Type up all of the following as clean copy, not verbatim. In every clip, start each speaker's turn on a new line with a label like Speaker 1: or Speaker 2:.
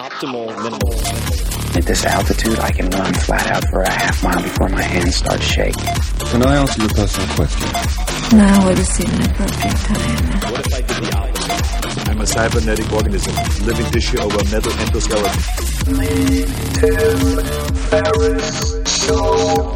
Speaker 1: optimal minimal.
Speaker 2: At this altitude, I can run flat out for a half mile before my hands start shaking.
Speaker 3: Can I ask you a personal question?
Speaker 4: Now would seem an appropriate time.
Speaker 1: What if I did the opposite?
Speaker 5: I'm a cybernetic organism, living tissue over metal endoskeleton.
Speaker 6: Tim Ferriss Show.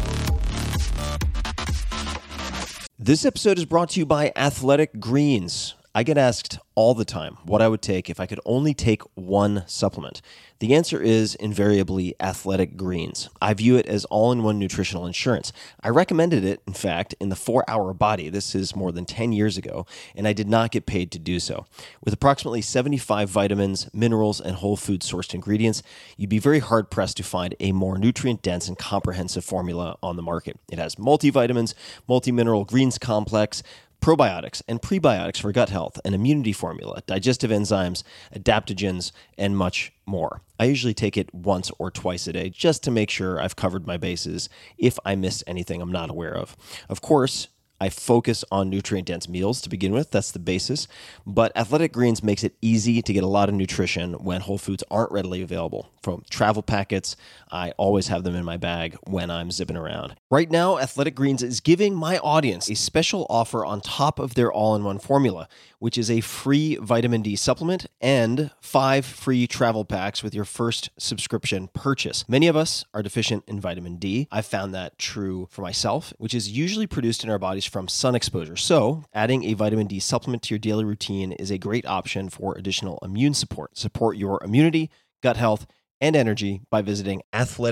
Speaker 7: This episode is brought to you by Athletic Greens. I get asked all the time what I would take if I could only take one supplement. The answer is invariably Athletic Greens. I view it as all-in-one nutritional insurance. I recommended it, in fact, in the 4-Hour Body. This is more than 10 years ago, and I did not get paid to do so. With approximately 75 vitamins, minerals, and whole food-sourced ingredients, you'd be very hard-pressed to find a more nutrient-dense and comprehensive formula on the market. It has multivitamins, multi-mineral greens complex, probiotics and prebiotics for gut health, an immunity formula, digestive enzymes, adaptogens, and much more. I usually take it once or twice a day just to make sure I've covered my bases if I missed anything I'm not aware of. Of course, I focus on nutrient-dense meals to begin with. That's the basis. But Athletic Greens makes it easy to get a lot of nutrition when whole foods aren't readily available. From travel packets, I always have them in my bag when I'm zipping around. Right now, Athletic Greens is giving my audience a special offer on top of their all-in-one formula, which is a free vitamin D supplement and 5 free travel packs with your first subscription purchase. Many of us are deficient in vitamin D. I've found that true for myself, which is usually produced in our bodies from sun exposure. So, adding a vitamin D supplement to your daily routine is a great option for additional immune support. Support your immunity, gut health, and energy by visiting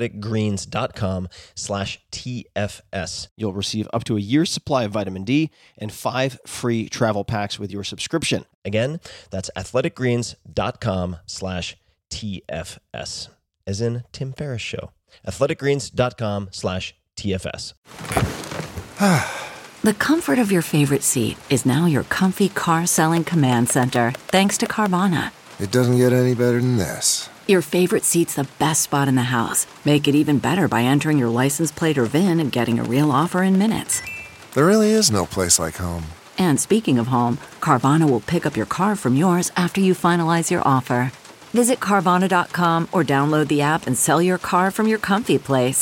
Speaker 7: athleticgreens.com/TFS. You'll receive up to a year's supply of vitamin D and 5 free travel packs with your subscription. Again, that's athleticgreens.com/TFS, as in Tim Ferriss Show. athleticgreens.com/TFS.
Speaker 8: The comfort of your favorite seat is now your comfy car selling command center, thanks to Carvana.
Speaker 3: It doesn't get any better than this.
Speaker 8: Your favorite seat's the best spot in the house. Make it even better by entering your license plate or VIN and getting a real offer in minutes.
Speaker 3: There really is no place like home.
Speaker 8: And speaking of home, Carvana will pick up your car from yours after you finalize your offer. Visit Carvana.com or download the app and sell your car from your comfy place.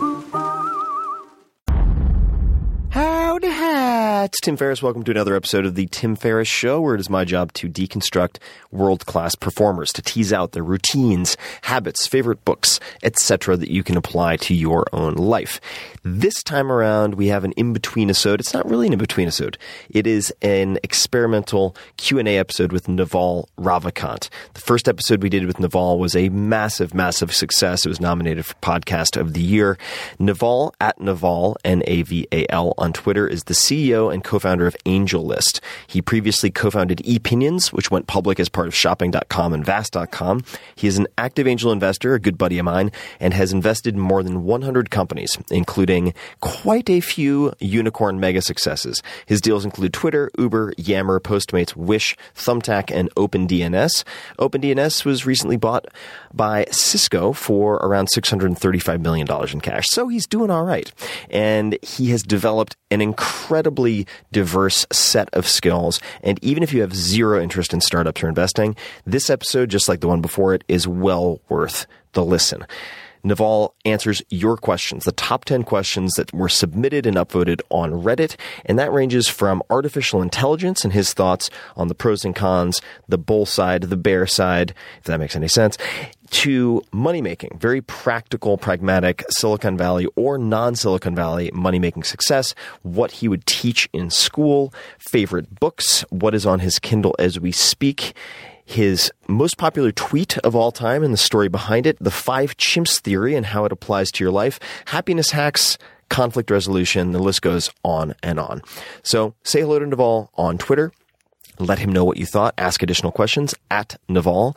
Speaker 7: Howdy, it's Tim Ferriss. Welcome to another episode of the Tim Ferriss Show, where it is my job to deconstruct world-class performers, to tease out their routines, habits, favorite books, etc. that you can apply to your own life. This time around, we have an in-between episode. It's not really an in-between episode. It is an experimental Q&A episode with Naval Ravikant. The first episode we did with Naval was a massive, massive success. It was nominated for Podcast of the Year. Naval, at Naval, Naval, on Twitter, is the CEO and co-founder of AngelList. He previously co-founded ePinions, which went public as part of Shopping.com and Vast.com. He is an active angel investor, a good buddy of mine, and has invested in more than 100 companies, including quite a few unicorn mega successes. His deals include Twitter, Uber, Yammer, Postmates, Wish, Thumbtack, and OpenDNS. OpenDNS was recently bought by Cisco for around $635 million in cash. So he's doing all right. And he has developed an incredibly diverse set of skills. And even if you have zero interest in startups or investing, this episode, just like the one before it, is well worth the listen. Naval answers your questions, the top 10 questions that were submitted and upvoted on Reddit, and that ranges from artificial intelligence and his thoughts on the pros and cons, the bull side, the bear side, if that makes any sense, to money-making, very practical, pragmatic Silicon Valley or non-Silicon Valley money-making success, what he would teach in school, favorite books, what is on his Kindle as we speak, his most popular tweet of all time and the story behind it, the 5 chimps theory and how it applies to your life, happiness hacks, conflict resolution, the list goes on and on. So say hello to Naval on Twitter. Let him know what you thought. Ask additional questions at Naval,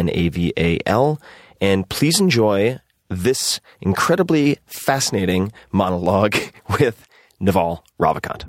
Speaker 7: Naval. And please enjoy this incredibly fascinating monologue with Naval Ravikant.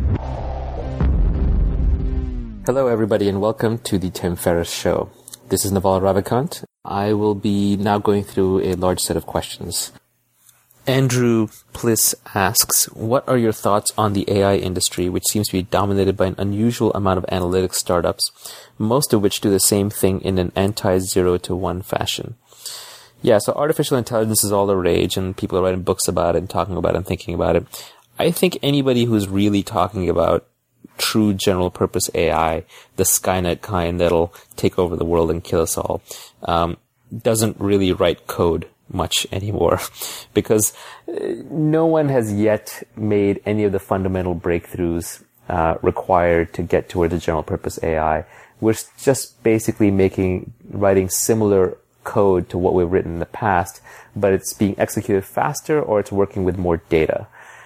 Speaker 9: Hello, everybody, and welcome to the Tim Ferriss Show. This is Naval Ravikant. I will be now going through a large set of questions. Andrew Pliss asks, what are your thoughts on the AI industry, which seems to be dominated by an unusual amount of analytics startups, most of which do the same thing in an anti-0 to 1 fashion? Yeah, so artificial intelligence is all the rage, and people are writing books about it and talking about it and thinking about it. I think anybody who's really talking about true general purpose AI, the Skynet kind that'll take over the world and kill us all, doesn't really write code much anymore, because no one has yet made any of the fundamental breakthroughs required to get toward the general purpose AI. We're just basically writing similar code to what we've written in the past, but it's being executed faster or it's working with more data.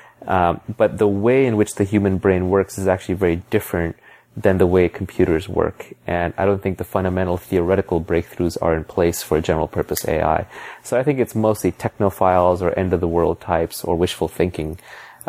Speaker 9: But the way in which the human brain works is actually very different than the way computers work. And I don't think the fundamental theoretical breakthroughs are in place for general purpose AI. So I think it's mostly technophiles or end of the world types or wishful thinking,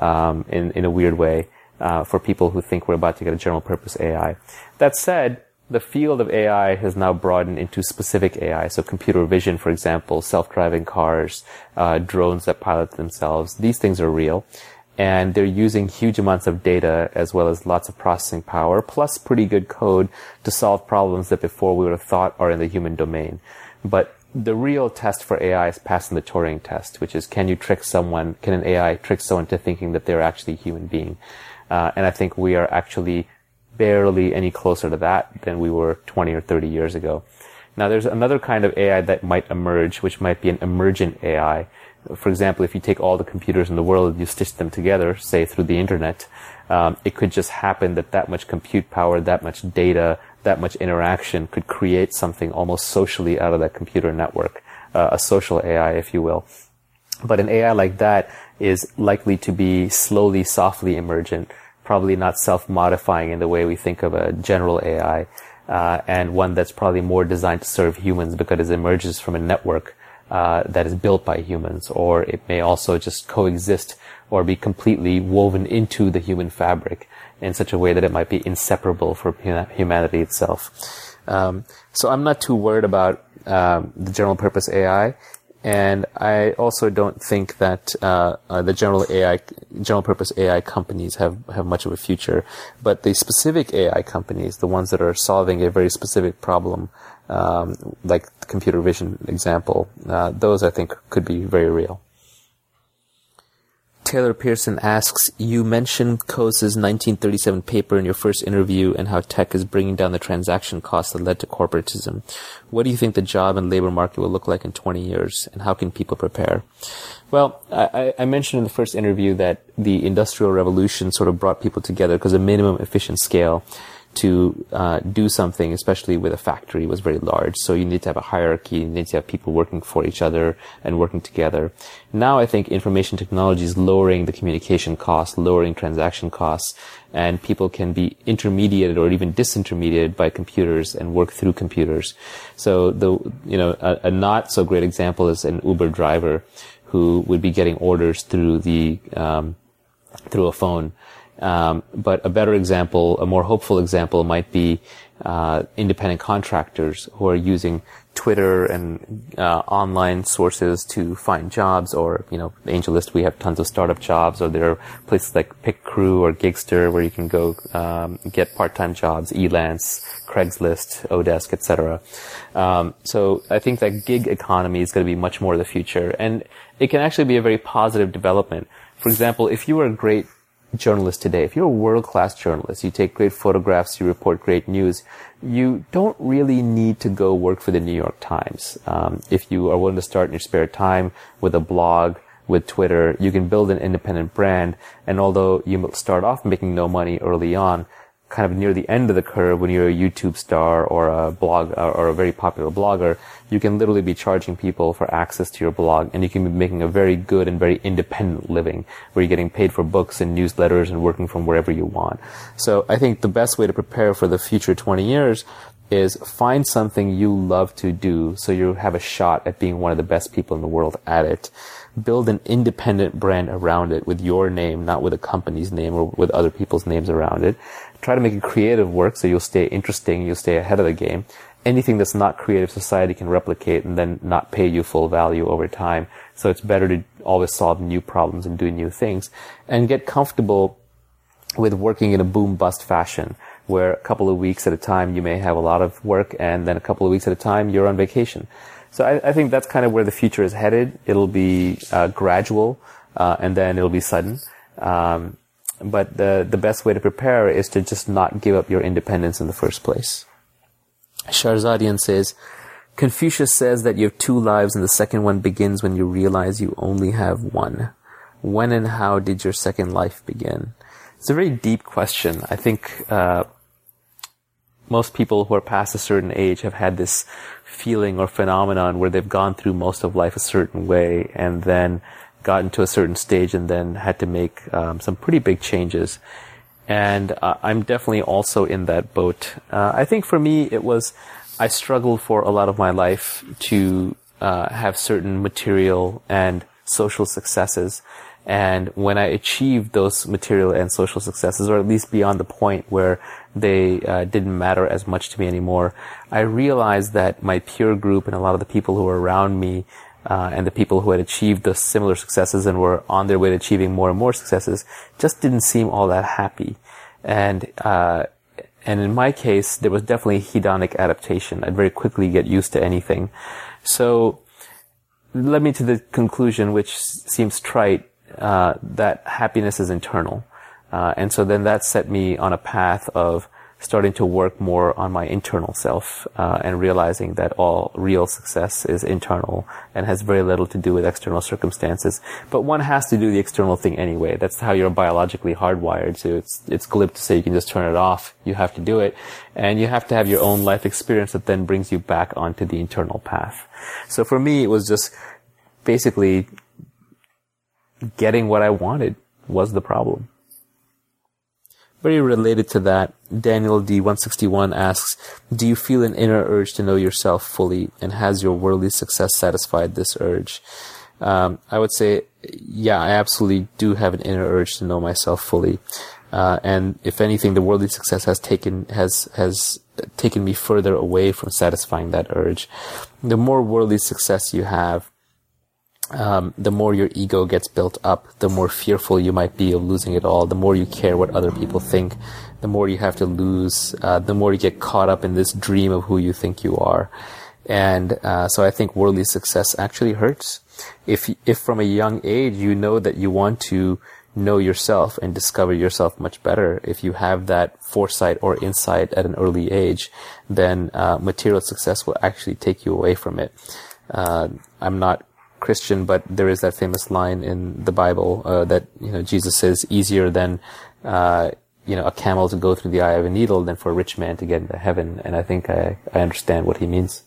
Speaker 9: in a weird way, for people who think we're about to get a general purpose AI. That said, the field of AI has now broadened into specific AI. So computer vision, for example, self-driving cars, drones that pilot themselves. These things are real. And they're using huge amounts of data as well as lots of processing power, plus pretty good code to solve problems that before we would have thought are in the human domain. But the real test for AI is passing the Turing test, which is can an AI trick someone to thinking that they're actually a human being? And I think we are actually barely any closer to that than we were 20 or 30 years ago. Now, there's another kind of AI that might emerge, which might be an emergent AI. For example, if you take all the computers in the world and you stitch them together, say through the internet, it could just happen that much compute power, that much data, that much interaction could create something almost socially out of that computer network, a social AI, if you will. But an AI like that is likely to be slowly, softly emergent, probably not self-modifying in the way we think of a general AI, and one that's probably more designed to serve humans because it emerges from a network that is built by humans, or it may also just coexist or be completely woven into the human fabric in such a way that it might be inseparable from humanity itself. So I'm not too worried about the general purpose AI, and I also don't think that the general purpose AI companies have much of a future. But the specific AI companies, the ones that are solving a very specific problem, like the computer vision example, those I think could be very real. Taylor Pearson asks, you mentioned Coase's 1937 paper in your first interview and how tech is bringing down the transaction costs that led to corporatism. What do you think the job and labor market will look like in 20 years, and how can people prepare? Well, I mentioned in the first interview that the Industrial Revolution sort of brought people together because a minimum efficient scale to do something, especially with a factory, was very large. So you need to have a hierarchy, you need to have people working for each other and working together. Now I think information technology is lowering the communication costs, lowering transaction costs, and people can be intermediated or even disintermediated by computers and work through computers. So a not so great example is an Uber driver who would be getting orders through through a phone. But a better example, a more hopeful example, might be independent contractors who are using Twitter and online sources to find jobs, or the AngelList, we have tons of startup jobs, or there are places like PickCrew or Gigster where you can go get part-time jobs, Elance, Craigslist, Odesk, etc. So I think that gig economy is going to be much more the future, and it can actually be a very positive development. For example, if you were a great journalist today, if you're a world-class journalist, you take great photographs, you report great news, you don't really need to go work for the New York Times. If you are willing to start in your spare time with a blog, with Twitter, you can build an independent brand, and although you start off making no money early on, kind of near the end of the curve, when you're a YouTube star or a blog or a very popular blogger, you can literally be charging people for access to your blog, and you can be making a very good and very independent living where you're getting paid for books and newsletters and working from wherever you want. So I think the best way to prepare for the future 20 years is find something you love to do so you have a shot at being one of the best people in the world at it. Build an independent brand around it with your name, not with a company's name or with other people's names around it. Try to make it creative work so you'll stay interesting, you'll stay ahead of the game, anything that's not creative, society can replicate and then not pay you full value over time. So it's better to always solve new problems and do new things and get comfortable with working in a boom-bust fashion, where a couple of weeks at a time you may have a lot of work, and then a couple of weeks at a time you're on vacation. So I think that's kind of where the future is headed. It'll be gradual, and then it'll be sudden. But the best way to prepare is to just not give up your independence in the first place. Sharzadian says, Confucius says that you have two lives and the second one begins when you realize you only have one. When and how did your second life begin? It's a very deep question. I think most people who are past a certain age have had this feeling or phenomenon where they've gone through most of life a certain way and then gotten to a certain stage and then had to make some pretty big changes. And I'm definitely also in that boat. I think for me, I struggled for a lot of my life to have certain material and social successes. And when I achieved those material and social successes, or at least beyond the point where they didn't matter as much to me anymore, I realized that my peer group and a lot of the people who were around me and the people who had achieved those similar successes and were on their way to achieving more and more successes just didn't seem all that happy. And in my case, there was definitely hedonic adaptation. I'd very quickly get used to anything. So led me to the conclusion, which seems trite, that happiness is internal. And so then that set me on a path of starting to work more on my internal self, and realizing that all real success is internal and has very little to do with external circumstances. But one has to do the external thing anyway. That's how you're biologically hardwired. So it's glib to say you can just turn it off. You have to do it. And you have to have your own life experience that then brings you back onto the internal path. So for me, it was just basically getting what I wanted was the problem. Very related to that, Daniel D161 asks, do you feel an inner urge to know yourself fully, and has your worldly success satisfied this urge? I would say, yeah, I absolutely do have an inner urge to know myself fully. And if anything, the worldly success has taken me further away from satisfying that urge. The more worldly success you have, the more your ego gets built up, the more fearful you might be of losing it all, the more you care what other people think, the more you have to lose, the more you get caught up in this dream of who you think you are. And so I think worldly success actually hurts. If from a young age you know that you want to know yourself and discover yourself much better, if you have that foresight or insight at an early age, then material success will actually take you away from it. I'm not Christian, but there is that famous line in the Bible that Jesus says, easier than a camel to go through the eye of a needle than for a rich man to get into heaven. And I think I understand what he means.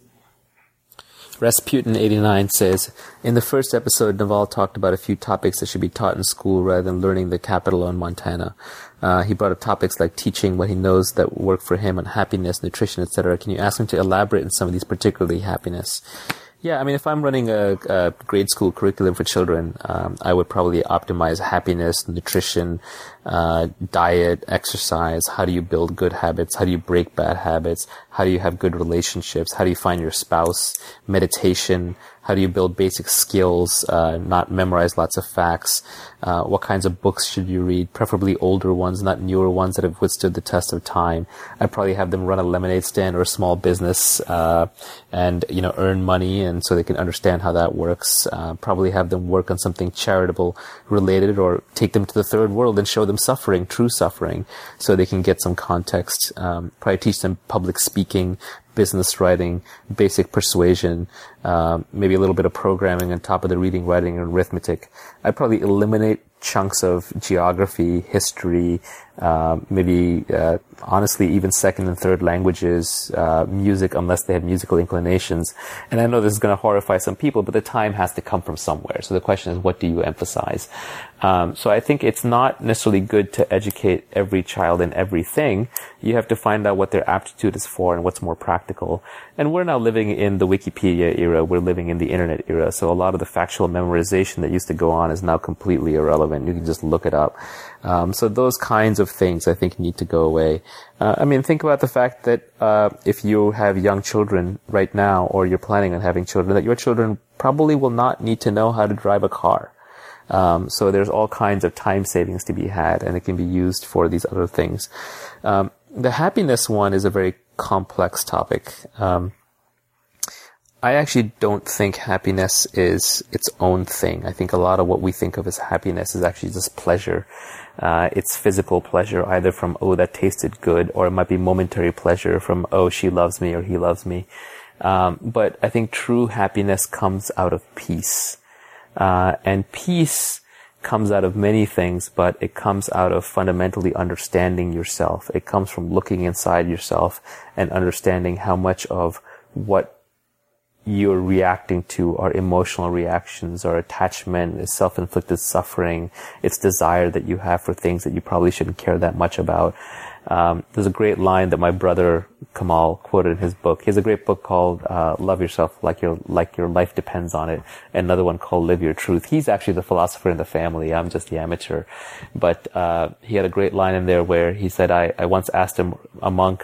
Speaker 9: Rasputin 89 says, in the first episode, Naval talked about a few topics that should be taught in school rather than learning the capital on Montana. He brought up topics like teaching what he knows that work for him on happiness, nutrition, etc. Can you ask him to elaborate on some of these, particularly happiness? Yeah, I mean, if I'm running a grade school curriculum for children, I would probably optimize happiness, nutrition, diet, exercise. How do you build good habits? How do you break bad habits? How do you have good relationships? How do you find your spouse? Meditation. How do you build basic skills, not memorize lots of facts? What kinds of books should you read? Preferably older ones, not newer ones that have withstood the test of time. I'd probably have them run a lemonade stand or a small business, and, earn money, and so they can understand how that works. Probably have them work on something charitable related, or take them to the third world and show them suffering, true suffering, so they can get some context. Probably teach them public speaking, business writing, basic persuasion, maybe a little bit of programming on top of the reading, writing, and arithmetic. I'd probably eliminate chunks of geography, history, maybe honestly even second and third languages, music, unless they have musical inclinations. And I know this is going to horrify some people, but the time has to come from somewhere. So the question is, what do you emphasize? So I think it's not necessarily good to educate every child in everything. You have to find out what their aptitude is for and what's more practical. And we're now living in the Wikipedia era. We're living in the internet era. So a lot of the factual memorization that used to go on is now completely irrelevant. irrelevant. You can just look it up. So those kinds of things I think need to go away. Think about the fact that if you have young children right now, or you're planning on having children, that your children probably will not need to know how to drive a car. So there's all kinds of time savings to be had, and it can be used for these other things. The happiness one is a very complex topic. I actually don't think happiness is its own thing. I think a lot of what we think of as happiness is actually just pleasure. It's physical pleasure, either from, oh, that tasted good, or it might be momentary pleasure from, oh, she loves me or he loves me. But I think true happiness comes out of peace. And peace comes out of many things, but it comes out of fundamentally understanding yourself. It comes from looking inside yourself and understanding how much of what you're reacting to are emotional reactions, or attachment, is self-inflicted suffering, it's desire that you have for things that you probably shouldn't care that much about. There's a great line that my brother Kamal quoted in his book. He has a great book called Love Yourself Like Your Life Depends on It, and another one called Live Your Truth. He's actually the philosopher in the family. I'm just the amateur. But he had a great line in there where he said, I once asked a monk,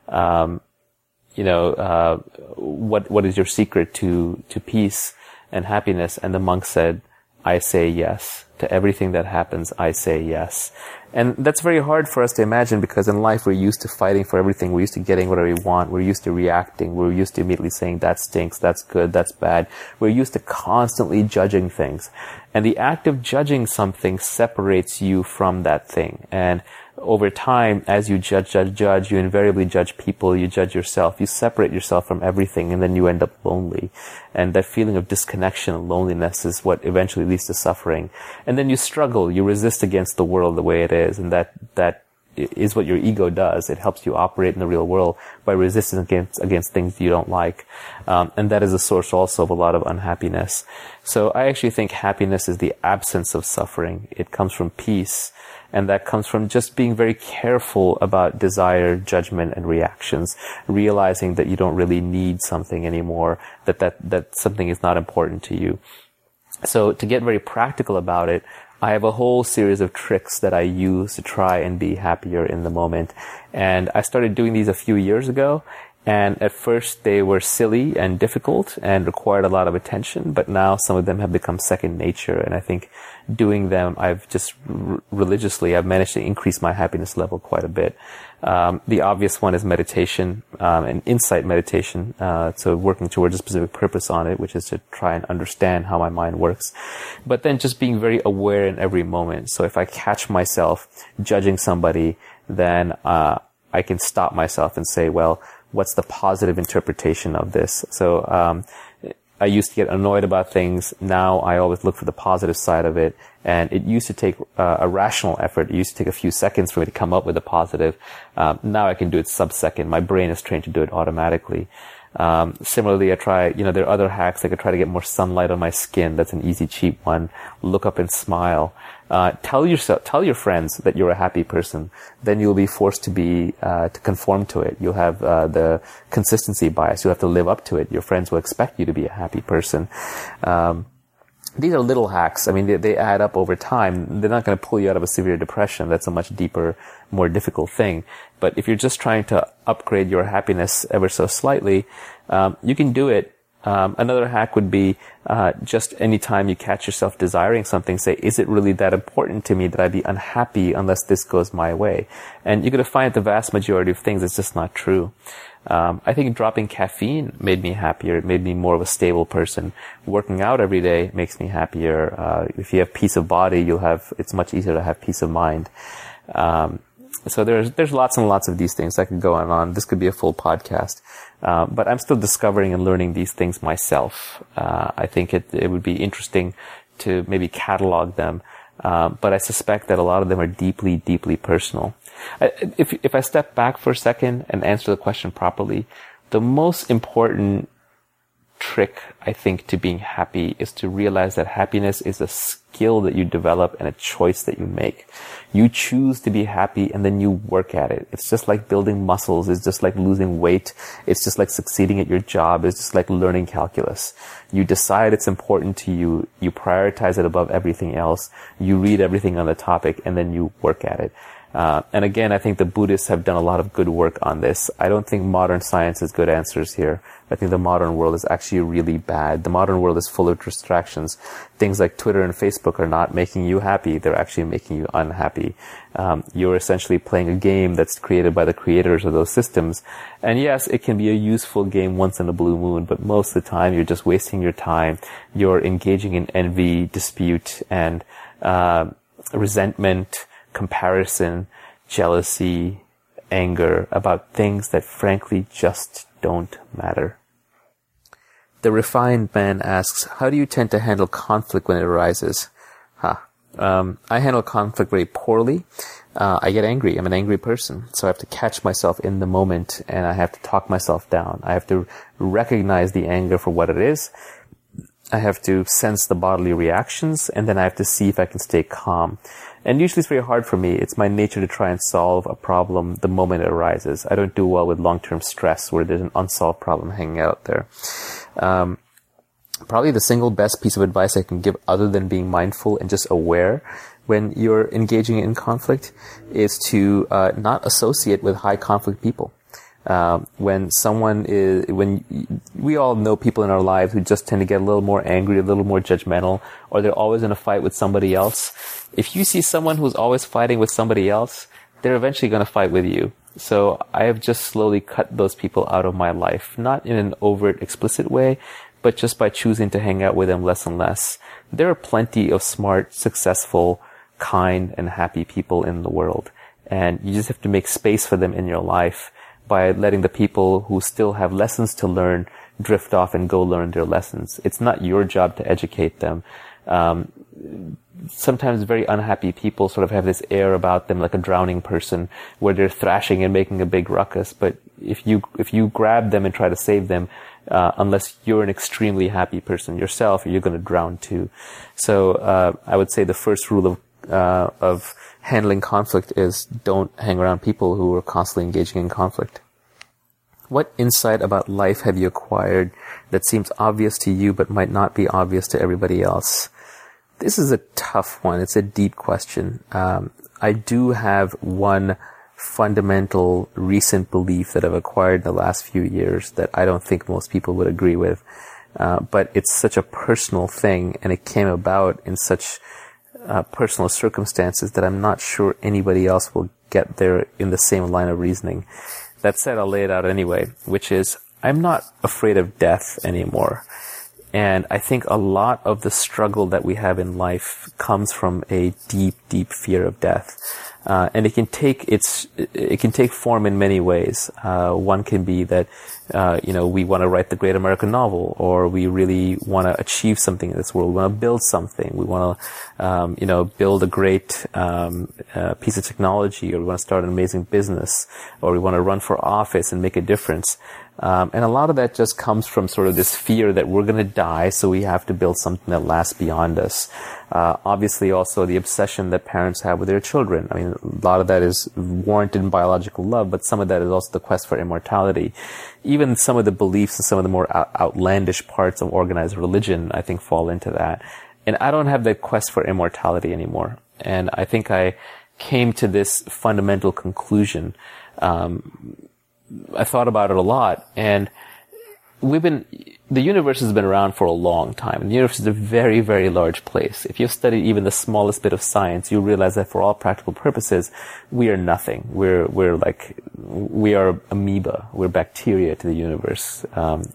Speaker 9: what is your secret to peace and happiness? And the monk said, I say yes. To everything that happens, I say yes. And that's very hard for us to imagine, because in life we're used to fighting for everything. We're used to getting whatever we want. We're used to reacting. We're used to immediately saying that stinks, that's good, that's bad. We're used to constantly judging things. And the act of judging something separates you from that thing. And over time, as you judge, you invariably judge people, you judge yourself, you separate yourself from everything, and then you end up lonely. And that feeling of disconnection and loneliness is what eventually leads to suffering. And then you struggle, you resist against the world the way it is, and that is what your ego does. It helps you operate in the real world by resisting against things you don't like. And that is a source also of a lot of unhappiness. So I actually think happiness is the absence of suffering. It comes from peace. And that comes from just being very careful about desire, judgment, and reactions, realizing that you don't really need something anymore, that something is not important to you. So to get very practical about it, I have a whole series of tricks that I use to try and be happier in the moment. And I started doing these a few years ago. And at first they were silly and difficult and required a lot of attention, but now some of them have become second nature. And I think doing them, I've just religiously, I've managed to increase my happiness level quite a bit. The obvious one is meditation, and insight meditation. So working towards a specific purpose on it, which is to try and understand how my mind works. But then just being very aware in every moment. So if I catch myself judging somebody, then, I can stop myself and say, well, what's the positive interpretation of this? So, I used to get annoyed about things. Now I always look for the positive side of it. And it used to take a rational effort. It used to take a few seconds for me to come up with a positive. Now I can do it sub-second. My brain is trained to do it automatically. Similarly, I try, there are other hacks. I could try to get more sunlight on my skin. That's an easy, cheap one. Look up and smile. Tell your friends that you're a happy person. Then you'll be forced to conform to it. You'll have, the consistency bias. You'll have to live up to it. Your friends will expect you to be a happy person. These are little hacks. I mean, they add up over time. They're not going to pull you out of a severe depression. That's a much deeper, more difficult thing. But if you're just trying to upgrade your happiness ever so slightly, you can do it. Another hack would be, just any time you catch yourself desiring something, say, is it really that important to me that I'd be unhappy unless this goes my way? And you're going to find the vast majority of things it's just not true. I think dropping caffeine made me happier. It made me more of a stable person. Working out every day makes me happier. If you have peace of body, it's much easier to have peace of mind. So there's lots and lots of these things. I could go on. This could be a full podcast. But I'm still discovering and learning these things myself. I think it would be interesting to maybe catalog them. But I suspect that a lot of them are deeply, deeply personal. If I step back for a second and answer the question properly, the most important trick, I think, to being happy is to realize that happiness is a skill that you develop and a choice that you make. You choose to be happy and then you work at it. It's just like building muscles. It's just like losing weight. It's just like succeeding at your job. It's just like learning calculus. You decide it's important to you. You prioritize it above everything else. You read everything on the topic and then you work at it. And again, I think the Buddhists have done a lot of good work on this. I don't think modern science has good answers here. I think the modern world is actually really bad. The modern world is full of distractions. Things like Twitter and Facebook are not making you happy. They're actually making you unhappy. You're essentially playing a game that's created by the creators of those systems. And yes, it can be a useful game once in a blue moon, but most of the time you're just wasting your time. You're engaging in envy, dispute, and resentment, comparison, jealousy, anger about things that frankly just don't matter. The Refined Man asks, how do you tend to handle conflict when it arises? I handle conflict very poorly. I get angry. I'm an angry person. So I have to catch myself in the moment and I have to talk myself down. I have to recognize the anger for what it is. I have to sense the bodily reactions and then I have to see if I can stay calm. And usually it's very hard for me. It's my nature to try and solve a problem the moment it arises. I don't do well with long-term stress where there's an unsolved problem hanging out there. Probably the single best piece of advice I can give other than being mindful and just aware when you're engaging in conflict is to not associate with high conflict people. When we all know people in our lives who just tend to get a little more angry, a little more judgmental, or they're always in a fight with somebody else. If you see someone who's always fighting with somebody else, they're eventually going to fight with you. So I have just slowly cut those people out of my life, not in an overt, explicit way, but just by choosing to hang out with them less and less. There are plenty of smart, successful, kind, and happy people in the world. And you just have to make space for them in your life by letting the people who still have lessons to learn drift off and go learn their lessons. It's not your job to educate them. Sometimes very unhappy people sort of have this air about them like a drowning person where they're thrashing and making a big ruckus. But if you grab them and try to save them, unless you're an extremely happy person yourself, you're going to drown too. So, I would say the first rule of handling conflict is don't hang around people who are constantly engaging in conflict. What insight about life have you acquired that seems obvious to you but might not be obvious to everybody else? This is a tough one. It's a deep question. I do have one fundamental recent belief that I've acquired in the last few years that I don't think most people would agree with. But it's such a personal thing and it came about in such personal circumstances that I'm not sure anybody else will get there in the same line of reasoning. That said, I'll lay it out anyway, which is I'm not afraid of death anymore. And I think a lot of the struggle that we have in life comes from a deep, deep fear of death. And it can take form in many ways. One can be that, we want to write the great American novel, or we really want to achieve something in this world. We want to build something. We want to, build a great, piece of technology, or we want to start an amazing business, or we want to run for office and make a difference. And a lot of that just comes from sort of this fear that we're going to die, so we have to build something that lasts beyond us. Obviously also the obsession that parents have with their children. I mean, a lot of that is warranted in biological love, but some of that is also the quest for immortality. Even some of the beliefs and some of the more outlandish parts of organized religion, I think, fall into that. And I don't have that quest for immortality anymore. And I think I came to this fundamental conclusion. I thought about it a lot, and the universe has been around for a long time, and the universe is a very, very large place. If you've studied even the smallest bit of science, you realize that for all practical purposes, we are nothing. We are amoeba. We're bacteria to the universe.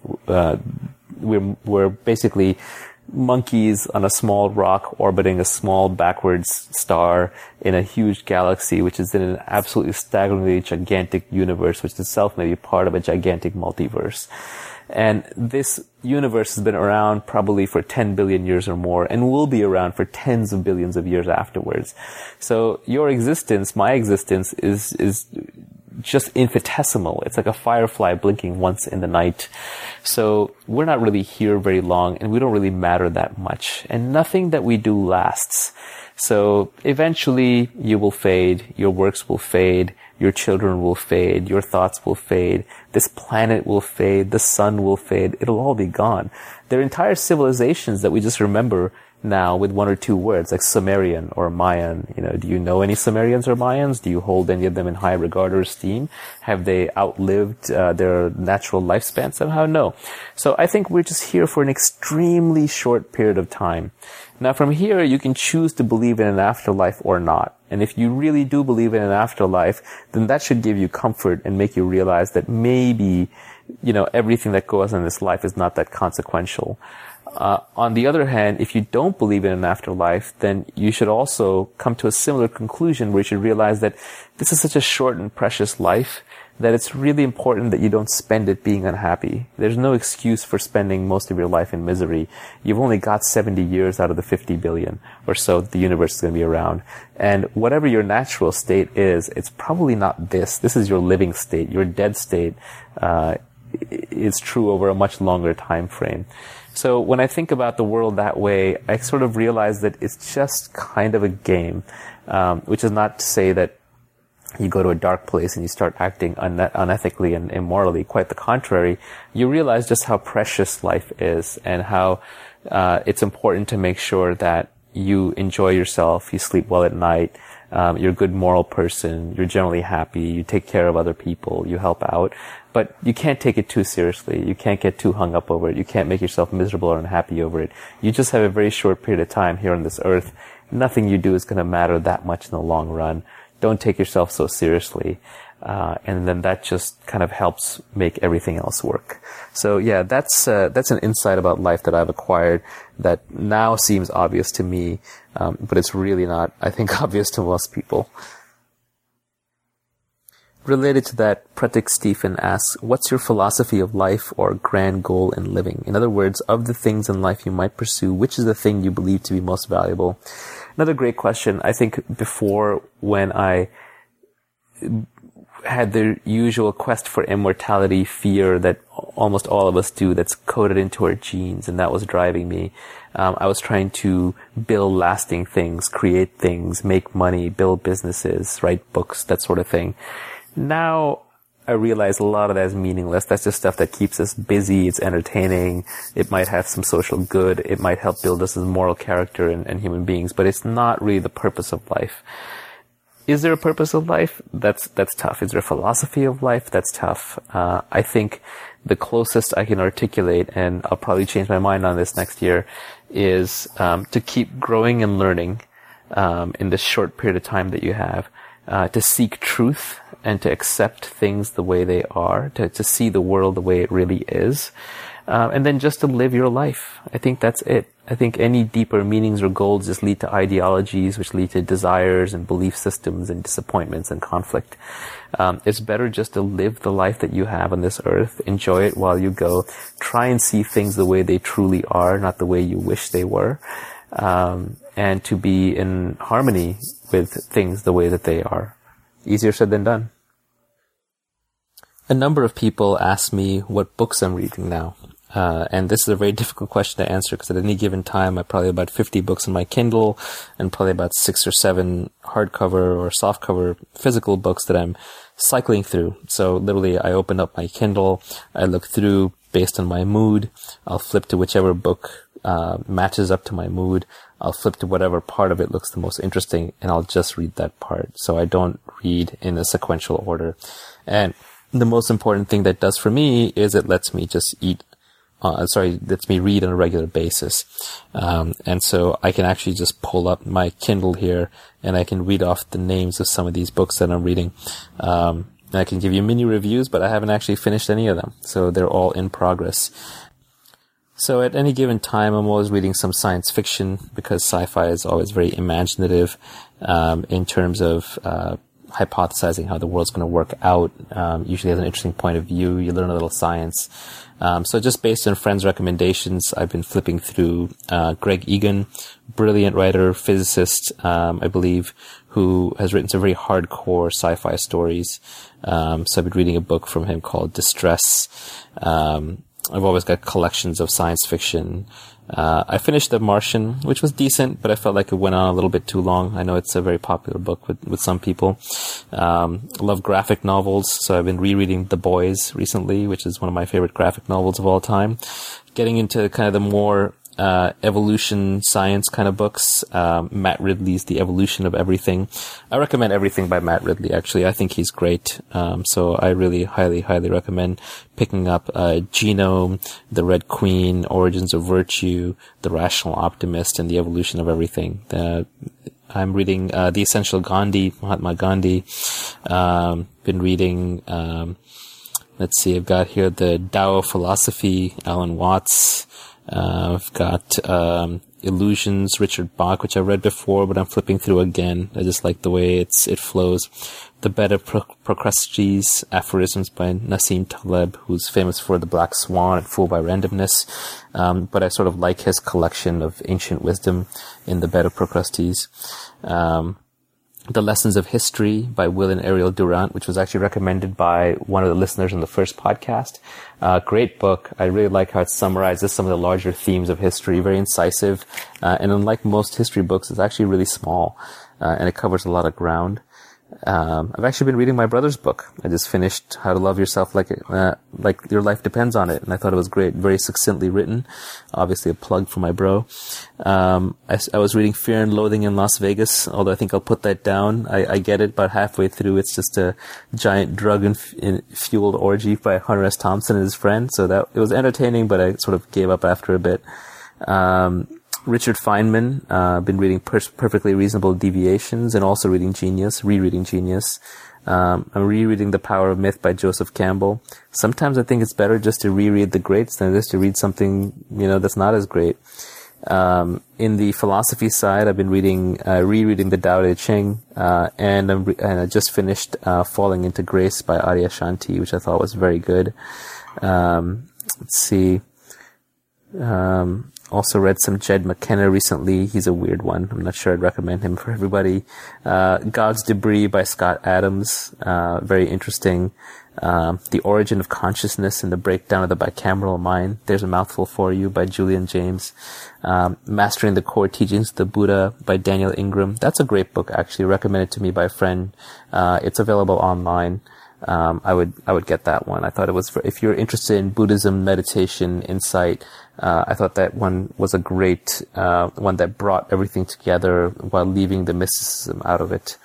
Speaker 9: We're basically monkeys on a small rock orbiting a small backwards star in a huge galaxy, which is in an absolutely staggeringly gigantic universe, which itself may be part of a gigantic multiverse. And this universe has been around probably for 10 billion years or more, and will be around for tens of billions of years afterwards. So your existence, my existence, is just infinitesimal. It's like a firefly blinking once in the night. So we're not really here very long, and we don't really matter that much. And nothing that we do lasts. So eventually you will fade, your works will fade, your children will fade, your thoughts will fade, this planet will fade, the sun will fade, it'll all be gone. There are entire civilizations that we just remember now with one or two words, like Sumerian or Mayan. Do you know any Sumerians or Mayans? Do you hold any of them in high regard or esteem? Have they outlived their natural lifespan somehow? No. So I think we're just here for an extremely short period of time. Now from here, you can choose to believe in an afterlife or not. And if you really do believe in an afterlife, then that should give you comfort and make you realize that maybe, everything that goes on in this life is not that consequential. On the other hand, if you don't believe in an afterlife, then you should also come to a similar conclusion where you should realize that this is such a short and precious life that it's really important that you don't spend it being unhappy. There's no excuse for spending most of your life in misery. You've only got 70 years out of the 50 billion or so the universe is going to be around. And whatever your natural state is, it's probably not this. This is your living state. Your dead state is true over a much longer time frame. So when I think about the world that way, I sort of realize that it's just kind of a game, which is not to say that you go to a dark place and you start acting unethically and immorally. Quite the contrary. You realize just how precious life is and how it's important to make sure that you enjoy yourself, you sleep well at night, you're a good moral person, you're generally happy, you take care of other people, you help out. But you can't take it too seriously. You can't get too hung up over it. You can't make yourself miserable or unhappy over it. You just have a very short period of time here on this earth. Nothing you do is going to matter that much in the long run. Don't take yourself so seriously. And then that just kind of helps make everything else work. So yeah, that's an insight about life that I've acquired that now seems obvious to me. But it's really not, I think, obvious to most people. Related to that, Pratik Stephen asks, what's your philosophy of life or grand goal in living? In other words, of the things in life you might pursue, which is the thing you believe to be most valuable? Another great question. I think before, when I had the usual quest for immortality fear that almost all of us do, that's coded into our genes, and that was driving me. I was trying to build lasting things, create things, make money, build businesses, write books, that sort of thing. Now I realize a lot of that is meaningless. That's just stuff that keeps us busy. It's entertaining. It might have some social good. It might help build us as moral character and human beings, but it's not really the purpose of life. Is there a purpose of life? That's tough. Is there a philosophy of life? That's tough. I think the closest I can articulate, and I'll probably change my mind on this next year, is to keep growing and learning in this short period of time that you have, to seek truth and to accept things the way they are, to see the world the way it really is, and then just to live your life. I think that's it. I think any deeper meanings or goals just lead to ideologies, which lead to desires and belief systems and disappointments and conflict. It's better just to live the life that you have on this earth, enjoy it while you go, try and see things the way they truly are, not the way you wish they were, and to be in harmony with things the way that they are. Easier said than done. A number of people ask me what books I'm reading now. And this is a very difficult question to answer because at any given time I probably have about 50 books on my Kindle and probably about 6 or 7 hardcover or softcover physical books that I'm cycling through. So literally I open up my Kindle, I look through based on my mood, I'll flip to whichever book matches up to my mood, I'll flip to whatever part of it looks the most interesting, and I'll just read that part. So I don't read in a sequential order. And the most important thing that does for me is it lets me just lets me read on a regular basis. And so I can actually just pull up my Kindle here and I can read off the names of some of these books that I'm reading. And I can give you mini reviews, but I haven't actually finished any of them. So they're all in progress. So at any given time, I'm always reading some science fiction because sci-fi is always very imaginative, in terms of, hypothesizing how the world's going to work out. Usually has an interesting point of view. You learn a little science. So just based on friends' recommendations, I've been flipping through Greg Egan, brilliant writer, physicist, I believe, who has written some very hardcore sci-fi stories. So I've been reading a book from him called Distress. I've always got collections of science fiction. I finished The Martian, which was decent, but I felt like it went on a little bit too long. I know it's a very popular book with some people. I love graphic novels, so I've been rereading The Boys recently, which is one of my favorite graphic novels of all time. Getting into kind of the more evolution science kind of books. Matt Ridley's The Evolution of Everything. I recommend everything by Matt Ridley, actually. I think he's great. So I really highly recommend picking up Genome, The Red Queen, Origins of Virtue, The Rational Optimist, and The Evolution of Everything. I'm reading The Essential Gandhi, Mahatma Gandhi. Been reading, let's see, I've got here The Tao of Philosophy, Alan Watts. I've got Illusions, Richard Bach, which I've read before, but I'm flipping through again. I just like the way it flows. The Bed of Procrustes, Aphorisms by Nassim Taleb, who's famous for The Black Swan and Fooled by Randomness. But I sort of like his collection of ancient wisdom in The Bed of Procrustes. The Lessons of History by Will and Ariel Durant, which was actually recommended by one of the listeners in the first podcast. Great book. I really like how it summarizes some of the larger themes of history, very incisive. And unlike most history books, it's actually really small, and it covers a lot of ground. I've actually been reading my brother's book. I just finished How to Love Yourself Like Your Life Depends on It, and I thought it was great, very succinctly written. Obviously a plug for my bro. I was reading Fear and Loathing in Las Vegas, although I think I'll put that down. I get it, but halfway through it's just a giant drug-fueled orgy by Hunter S. Thompson and his friend, so that it was entertaining, but I sort of gave up after a bit. Richard Feynman, been reading Perfectly Reasonable Deviations and also rereading Genius. I'm rereading The Power of Myth by Joseph Campbell. Sometimes I think it's better just to reread the greats than it is to read something, that's not as great. In the philosophy side, I've been rereading the Tao Te Ching, and I just finished, Falling into Grace by Adyashanti, which I thought was very good. Let's see. Also read some Jed McKenna recently. He's a weird one. I'm not sure I'd recommend him for everybody. God's Debris by Scott Adams. Very interesting. The Origin of Consciousness and the Breakdown of the Bicameral Mind. There's a Mouthful for You by Julian James. Mastering the Core Teachings of the Buddha by Daniel Ingram. That's a great book, actually, recommended to me by a friend. It's available online. I would get that one. I thought it was if you're interested in Buddhism, meditation, insight, I thought that one was a great, one that brought everything together while leaving the mysticism out of it.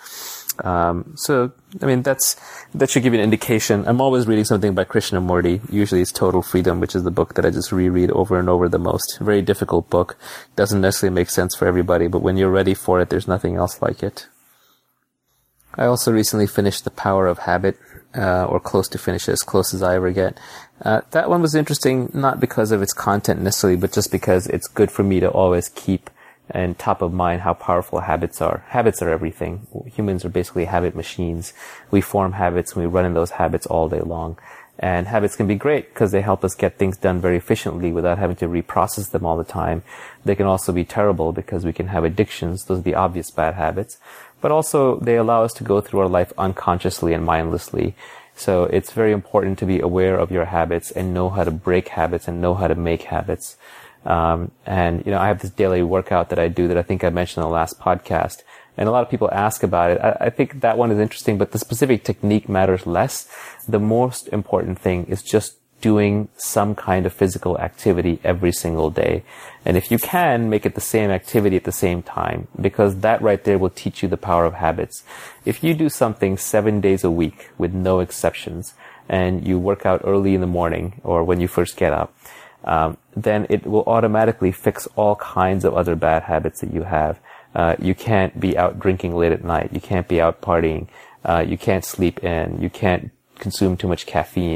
Speaker 9: That should give you an indication. I'm always reading something by Krishnamurti. Usually it's Total Freedom, which is the book that I just reread over and over the most. Very difficult book. Doesn't necessarily make sense for everybody, but when you're ready for it, there's nothing else like it. I also recently finished The Power of Habit, or close to finish it, as close as I ever get. That one was interesting, not because of its content necessarily, but just because it's good for me to always keep and top of mind how powerful habits are. Habits are everything. Humans are basically habit machines. We form habits and we run in those habits all day long. And habits can be great because they help us get things done very efficiently without having to reprocess them all the time. They can also be terrible because we can have addictions. Those are the obvious bad habits. But also they allow us to go through our life unconsciously and mindlessly. So it's very important to be aware of your habits and know how to break habits and know how to make habits. I have this daily workout that I do that I think I mentioned in the last podcast. And a lot of people ask about it. I think that one is interesting, but the specific technique matters less. The most important thing is just doing some kind of physical activity every single day. And if you can, make it the same activity at the same time, because that right there will teach you the power of habits. If you do something 7 days a week with no exceptions, and you work out early in the morning or when you first get up, then it will automatically fix all kinds of other bad habits that you have. You can't be out drinking late at night. You can't be out partying. You can't sleep in. You can't consume too much caffeine.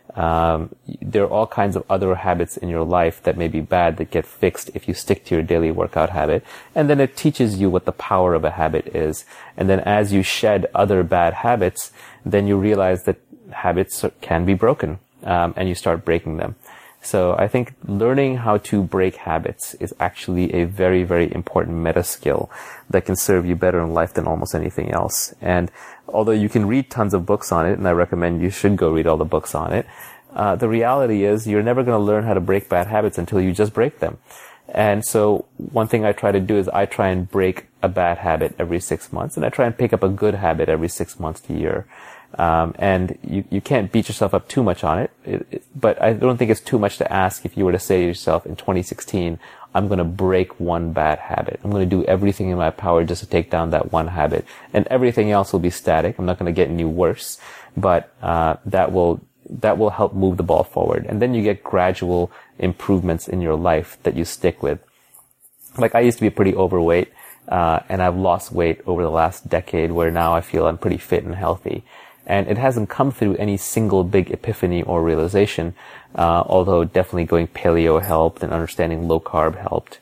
Speaker 9: There are all kinds of other habits in your life that may be bad that get fixed if you stick to your daily workout habit. And then it teaches you what the power of a habit is. And then as you shed other bad habits, then you realize that habits can be broken, and you start breaking them. So I think learning how to break habits is actually a very, very important meta skill that can serve you better in life than almost anything else. And although you can read tons of books on it, and I recommend you should go read all the books on it, the reality is you're never going to learn how to break bad habits until you just break them. And so one thing I try to do is I try and break a bad habit every 6 months, and I try and pick up a good habit every 6 months to a year. And you can't beat yourself up too much on it, but I don't think it's too much to ask if you were to say to yourself in 2016, I'm going to break one bad habit. I'm going to do everything in my power just to take down that one habit, and everything else will be static. I'm not going to get any worse, but that will help move the ball forward. And then you get gradual improvements in your life that you stick with. Like I used to be pretty overweight, and I've lost weight over the last decade, where now I feel I'm pretty fit and healthy. And it hasn't come through any single big epiphany or realization, although definitely going paleo helped, and understanding low carb helped,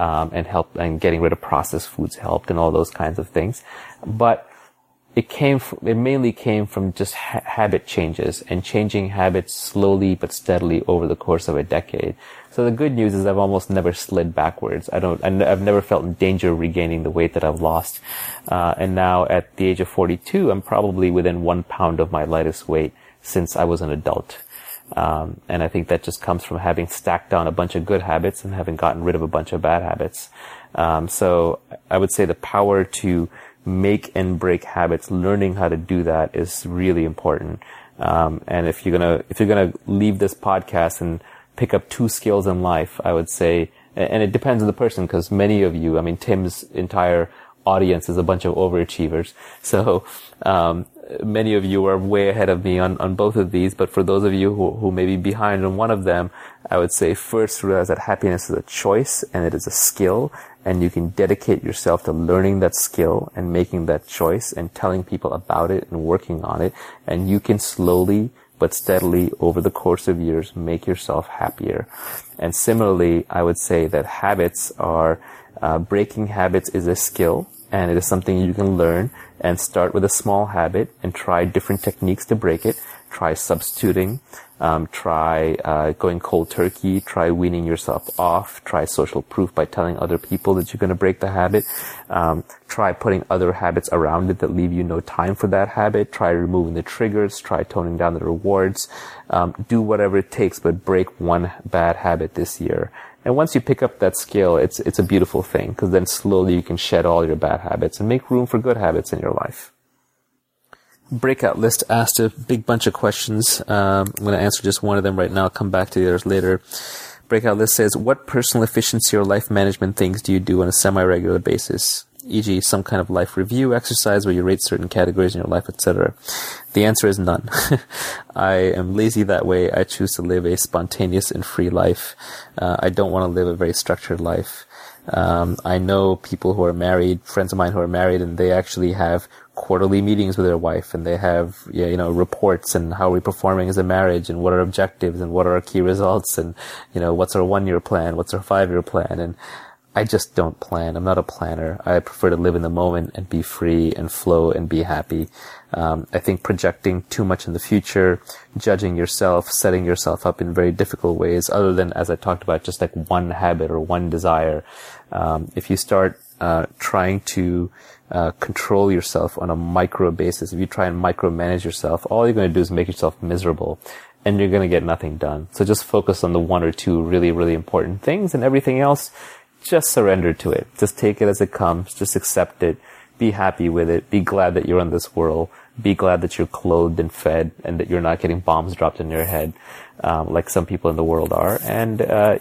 Speaker 9: and getting rid of processed foods helped, and all those kinds of things. But it mainly came from just habit changes, and changing habits slowly but steadily over the course of a decade. So the good news is I've almost never slid backwards. I've never felt in danger of regaining the weight that I've lost. And now at the age of 42, I'm probably within 1 pound of my lightest weight since I was an adult. And I think that just comes from having stacked down a bunch of good habits and having gotten rid of a bunch of bad habits. So I would say the power to make and break habits, learning how to do that is really important. And if you're gonna leave this podcast and pick up 2 skills in life, I would say, and it depends on the person, because many of you, I mean, Tim's entire audience is a bunch of overachievers. So, many of you are way ahead of me on both of these, but for those of you who may be behind on one of them, I would say first realize that happiness is a choice and it is a skill, and you can dedicate yourself to learning that skill and making that choice and telling people about it and working on it, and you can slowly but steadily over the course of years make yourself happier. And similarly, I would say that habits are, breaking habits is a skill, and it is something you can learn, and start with a small habit and try different techniques to break it. Try substituting, try going cold turkey, try weaning yourself off, try social proof by telling other people that you're going to break the habit, try putting other habits around it that leave you no time for that habit, try removing the triggers, try toning down the rewards, do whatever it takes, but break one bad habit this year. And once you pick up that skill, it's a beautiful thing, because then slowly you can shed all your bad habits and make room for good habits in your life. Breakout list asked a big bunch of questions. I'm going to answer just one of them right now. I'll come back to the others later. Breakout list says, what personal efficiency or life management things do you do on a semi-regular basis? E.g., some kind of life review exercise where you rate certain categories in your life, etc. The answer is none. I am lazy that way. I choose to live a spontaneous and free life. I don't want to live a very structured life. I know people who are married, friends of mine who are married, and they actually have quarterly meetings with their wife, and they have, reports and how we're performing as a marriage, and what are objectives, and what are our key results, and, what's our 1-year plan, what's our 5-year plan, and I just don't plan. I'm not a planner. I prefer to live in the moment and be free and flow and be happy. I think projecting too much in the future, judging yourself, setting yourself up in very difficult ways, other than, as I talked about, just like one habit or one desire. If you start trying to control yourself on a micro basis, if you try and micromanage yourself, all you're going to do is make yourself miserable, and you're going to get nothing done. So just focus on the 1 or 2 really, really important things, and everything else, just surrender to it. Just take it as it comes. Just accept it. Be happy with it. Be glad that you're in this world. Be glad that you're clothed and fed, and that you're not getting bombs dropped in your head, like some people in the world are. And, I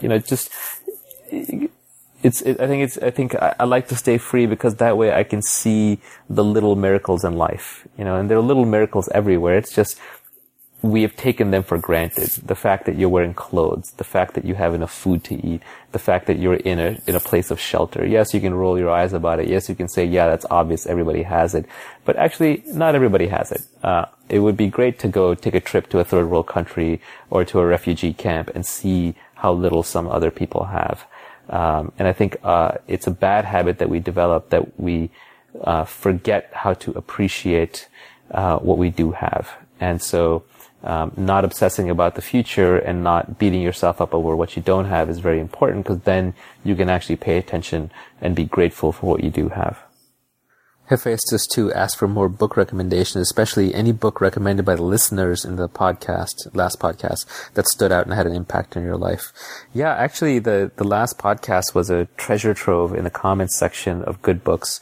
Speaker 9: think I like to stay free, because that way I can see the little miracles in life, and there are little miracles everywhere. It's just, we have taken them for granted. The fact that you're wearing clothes, the fact that you have enough food to eat, the fact that you're in a place of shelter. Yes, you can roll your eyes about it. Yes, you can say, yeah, that's obvious. Everybody has it. But actually, not everybody has it. It would be great to go take a trip to a third world country or to a refugee camp and see how little some other people have. And I think, it's a bad habit that we develop, that we, forget how to appreciate, what we do have. And so, not obsessing about the future and not beating yourself up over what you don't have is very important, because then you can actually pay attention and be grateful for what you do have. Hephaestus 2 asked for more book recommendations, especially any book recommended by the listeners in the last podcast, that stood out and had an impact on your life. Yeah, actually, the last podcast was a treasure trove in the comments section of good books.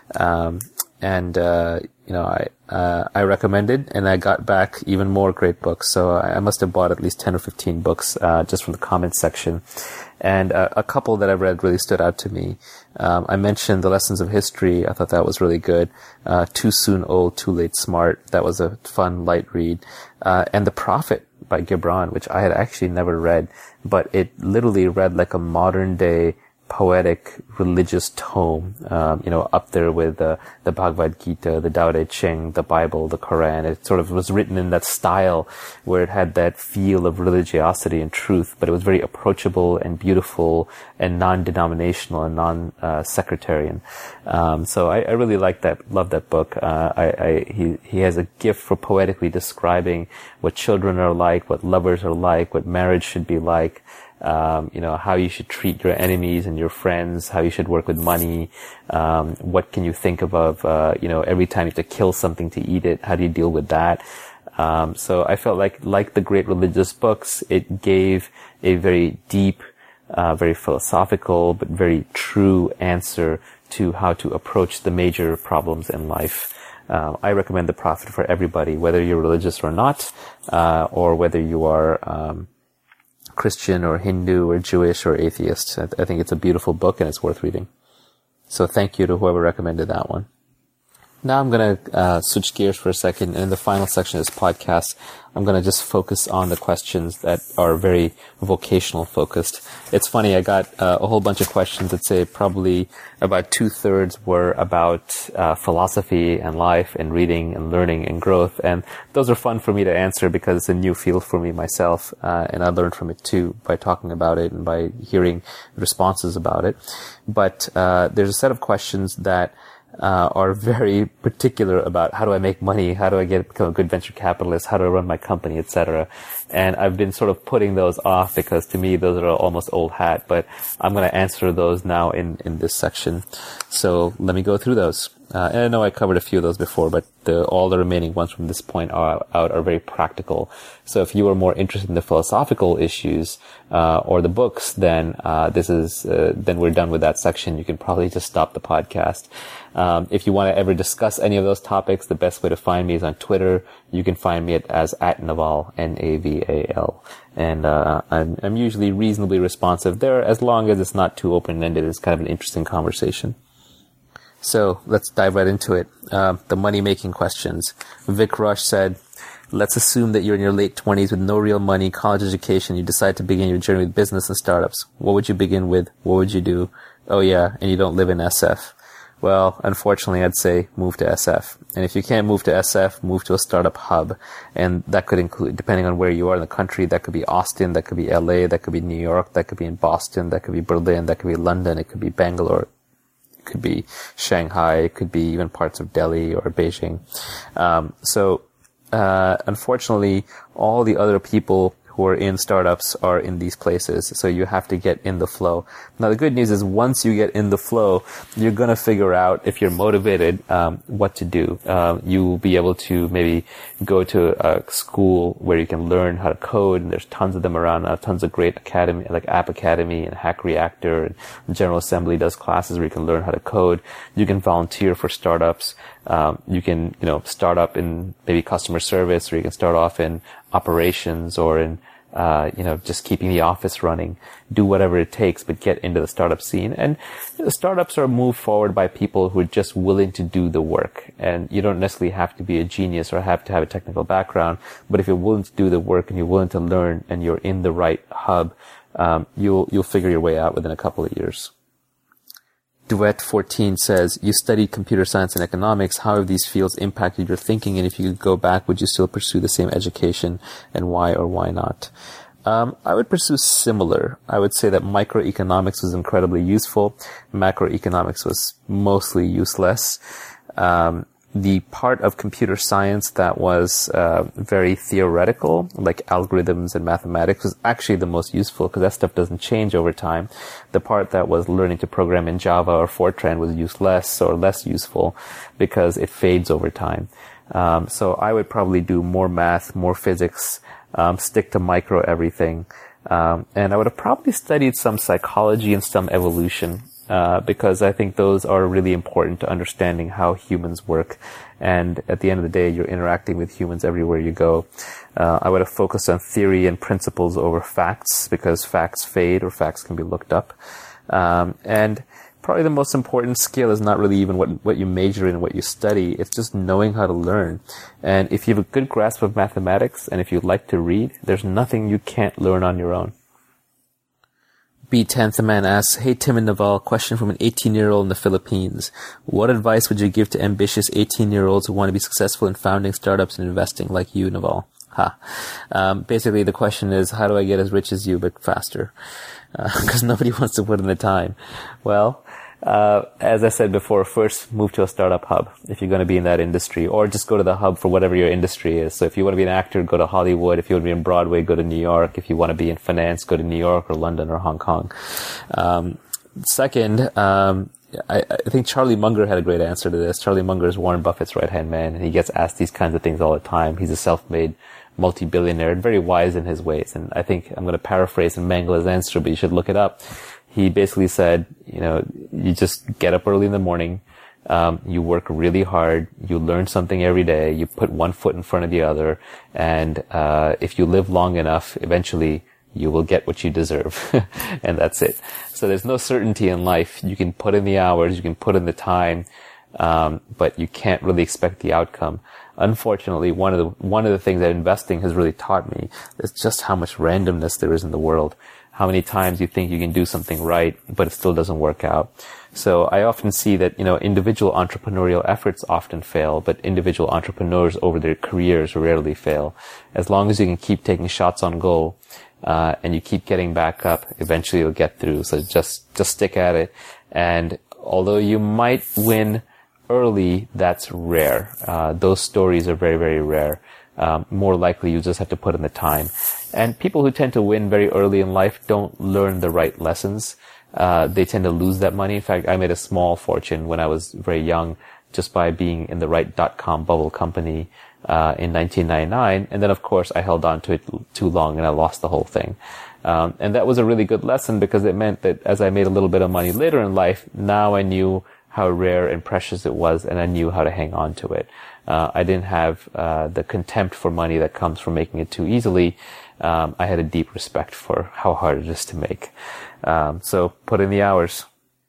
Speaker 9: I recommended, and I got back even more great books. So I must have bought at least 10 or 15 books, just from the comments section. And a couple that I read really stood out to me. I mentioned The Lessons of History. I thought that was really good. Too Soon Old, Too Late Smart. That was a fun, light read. And The Prophet by Gibran, which I had actually never read, but it literally read like a modern day poetic religious tome, up there with the Bhagavad Gita, the Tao Te Ching, the Bible, the Quran. It sort of was written in that style where it had that feel of religiosity and truth, but it was very approachable and beautiful and non-denominational and non-sectarian. So I really loved that book. He has a gift for poetically describing what children are like, what lovers are like, what marriage should be like. How you should treat your enemies and your friends, how you should work with money, what can you think of, every time you have to kill something to eat it, how do you deal with that? So I felt like the great religious books, it gave a very deep, very philosophical, but very true answer to how to approach the major problems in life. I recommend The Prophet for everybody, whether you're religious or not, or whether you are, Christian or Hindu or Jewish or atheist. I think it's a beautiful book and it's worth reading. So thank you to whoever recommended that one. Now I'm going to switch gears for a second. And in the final section of this podcast, I'm going to just focus on the questions that are very vocational focused. It's funny, I got a whole bunch of questions that say probably about 2/3 were about philosophy and life and reading and learning and growth. And those are fun for me to answer because it's a new field for me myself. And I learned from it too by talking about it and by hearing responses about it. But there's a set of questions that are very particular about how do I make money, how do I become a good venture capitalist, how do I run my company, etc. And I've been sort of putting those off because to me those are almost old hat, but I'm going to answer those now in this section. So let me go through those. And I know I covered a few of those before, but all the remaining ones from this point out are very practical. So if you are more interested in the philosophical issues, or the books, then then we're done with that section. You can probably just stop the podcast. If you want to ever discuss any of those topics, the best way to find me is on Twitter. You can find me as @Naval, Naval. And, I'm usually reasonably responsive there as long as it's not too open-ended. It's kind of an interesting conversation. So let's dive right into it. The money-making questions. Vic Rush said, let's assume that you're in your late 20s with no real money, college education. You decide to begin your journey with business and startups. What would you begin with? What would you do? Oh yeah, and you don't live in SF. Well, unfortunately, I'd say move to SF. And if you can't move to SF, move to a startup hub. And that could include, depending on where you are in the country, that could be Austin, that could be LA, that could be New York, that could be in Boston, that could be Berlin, that could be London, it could be Bangalore, it could be Shanghai, it could be even parts of Delhi or Beijing. Unfortunately, all the other people who are in startups are in these places. So you have to get in the flow. Now, the good news is once you get in the flow, you're going to figure out, if you're motivated, what to do. You will be able to maybe go to a school where you can learn how to code, and there's tons of them around now, tons of great academy, like App Academy and Hack Reactor, and General Assembly does classes where you can learn how to code. You can volunteer for startups. You can, start up in maybe customer service, or you can start off in operations or in just keeping the office running, do whatever it takes, but get into the startup scene. And startups are moved forward by people who are just willing to do the work. And you don't necessarily have to be a genius or have to have a technical background, but if you're willing to do the work and you're willing to learn and you're in the right hub, you'll figure your way out within a couple of years. Duet14 says, you studied computer science and economics. How have these fields impacted your thinking? And if you could go back, would you still pursue the same education, and why or why not? I would pursue similar. I would say that microeconomics was incredibly useful. Macroeconomics was mostly useless. The part of computer science that was very theoretical, like algorithms and mathematics, was actually the most useful because that stuff doesn't change over time. The part that was learning to program in Java or Fortran was useless or less useful because it fades over time. So I would probably do more math, more physics, stick to micro everything. And I would have probably studied some psychology and some evolution. Because I think those are really important to understanding how humans work. And at the end of the day, you're interacting with humans everywhere you go. I would have focused on theory and principles over facts, because facts fade or facts can be looked up. And probably the most important skill is not really even what you major in, what you study. It's just knowing how to learn. And if you have a good grasp of mathematics and if you like to read, there's nothing you can't learn on your own. B10th man asks, hey Tim and Naval, question from an 18-year-old in the Philippines. What advice would you give to ambitious 18-year-olds who want to be successful in founding startups and investing like you, Naval? Basically the question is, how do I get as rich as you but faster? Because nobody wants to put in the time. Well, as I said before, first move to a startup hub if you're going to be in that industry, or just go to the hub for whatever your industry is. So if you want to be an actor, go to Hollywood. If you want to be in Broadway, go to New York. If you want to be in finance, go to New York or London or Hong Kong. Second, I think Charlie Munger had a great answer to this. Charlie Munger is Warren Buffett's right-hand man, and he gets asked these kinds of things all the time. He's a self-made multi-billionaire and very wise in his ways. And I think I'm going to paraphrase and mangle his answer, but you should look it up. He basically said, you just get up early in the morning, you work really hard, you learn something every day, you put one foot in front of the other, and if you live long enough, eventually you will get what you deserve. And that's it. So there's no certainty in life. You can put in the hours, you can put in the time, but you can't really expect the outcome. Unfortunately, one of the things that investing has really taught me is just how much randomness there is in the world. How many times you think you can do something right, but it still doesn't work out. So I often see that, individual entrepreneurial efforts often fail, but individual entrepreneurs over their careers rarely fail. As long as you can keep taking shots on goal, and you keep getting back up, eventually you'll get through. So just stick at it. And although you might win early, that's rare. Those stories are very, very rare. More likely you just have to put in the time. And people who tend to win very early in life don't learn the right lessons. They tend to lose that money. In fact, I made a small fortune when I was very young just by being in the right .com bubble company in 1999. And then, of course, I held on to it too long and I lost the whole thing. And that was a really good lesson because it meant that as I made a little bit of money later in life, now I knew how rare and precious it was and I knew how to hang on to it. I didn't have the contempt for money that comes from making it too easily. I had a deep respect for how hard it is to make. So put in the hours.